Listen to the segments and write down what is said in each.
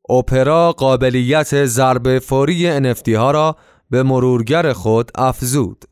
اپرا قابلیت ضرب فوری NFT ها را به مرورگر خود افزود.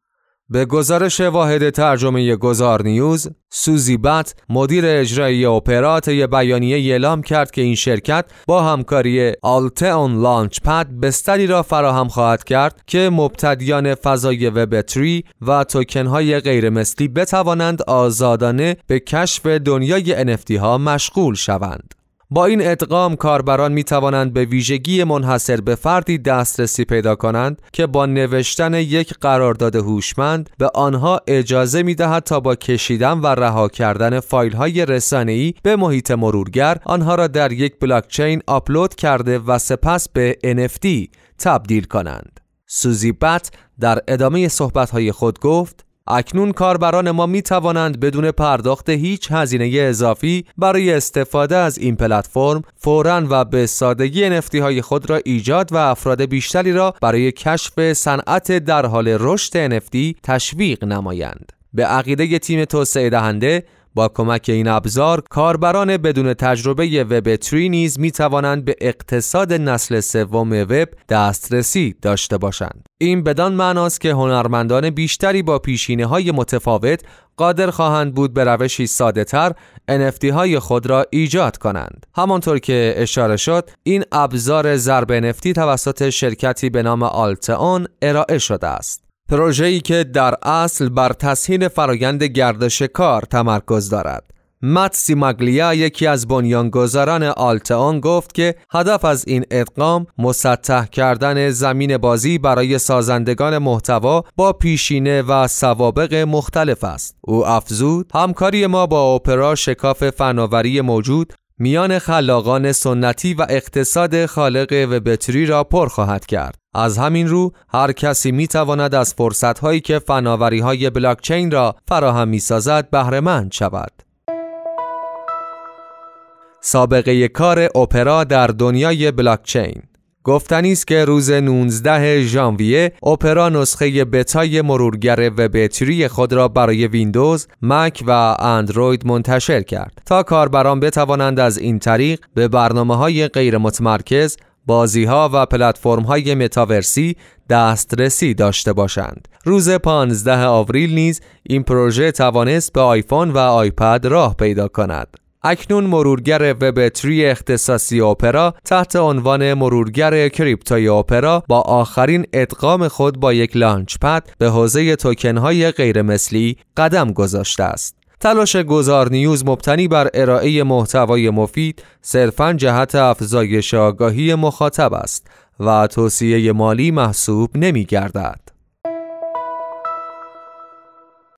به گزارش واحد ترجمه گذار نیوز، سوزی بت مدیر اجرایی اپرا طی بیانیه اعلام کرد که این شرکت با همکاری آلتئون لانچپد بستری را فراهم خواهد کرد که مبتدیان فضای وب 3 و توکن‌های غیرمثلی بتوانند آزادانه به کشف دنیای NFT ها مشغول شوند. با این ادغام کاربران می توانند به ویژگی منحصر به فردی دسترسی پیدا کنند که با نوشتن یک قرارداد هوشمند به آنها اجازه می دهد تا با کشیدن و رها کردن فایل های رسانه‌ای به محیط مرورگر آنها را در یک بلاکچین آپلود کرده و سپس به NFT تبدیل کنند. سوزی بت در ادامه صحبت‌های خود گفت: اکنون کاربران ما می توانند بدون پرداخت هیچ هزینه اضافی برای استفاده از این پلتفرم فوراً و به سادگی NFT های خود را ایجاد و افراد بیشتری را برای کشف صنعت در حال رشد NFT تشویق نمایند. به عقیده تیم توسعه دهنده، با کمک این ابزار کاربران بدون تجربه وب 3 نیز می توانند به اقتصاد نسل سوم وب دسترسی داشته باشند. این بدان معناست که هنرمندان بیشتری با پیشینه‌های متفاوت قادر خواهند بود به روشی ساده‌تر NFT های خود را ایجاد کنند. همانطور که اشاره شد، این ابزار ضرب NFT توسط شرکتی به نام آلتئون ارائه شده است. پروژه‌ای که در اصل بر تسهیل فرایند گردش کار تمرکز دارد. مت سیماگلیا، یکی از بنیانگذاران آلتئون، گفت که هدف از این ادغام مسطح کردن زمین بازی برای سازندگان محتوا با پیشینه و سوابق مختلف است. او افزود: همکاری ما با اپرا شکاف فناوری موجود میان خلاقان سنتی و اقتصاد خالق وب 3 را پر خواهد کرد. از همین رو هر کسی می تواند از فرصت‌هایی که فناوری‌های بلاکچین را فراهم می‌سازد بهره مند شود. سابقه کار اپرا در دنیای بلاکچین. گفتنی است که روز 19 ژانویه اپرا نسخه بتای مرورگر وب 3 خود را برای ویندوز، مک و اندروید منتشر کرد تا کاربران بتوانند از این طریق به برنامه‌های غیر متمرکز، بازی‌ها و پلتفرم‌های متاورسی دسترسی داشته باشند. روز 15 آوریل نیز این پروژه توانست به آیفون و آیپد راه پیدا کند. اکنون مرورگر وب 3 اختصاصی اپرا تحت عنوان مرورگر کریپتوی اپرا با آخرین ادغام خود با یک لانچپد به حوزه توکن‌های غیرمثلی قدم گذاشته است. تلاش گذار نیوز مبتنی بر ارائه محتوای مفید صرفاً جهت افزایش آگاهی مخاطب است و توصیه مالی محسوب نمی‌گردد.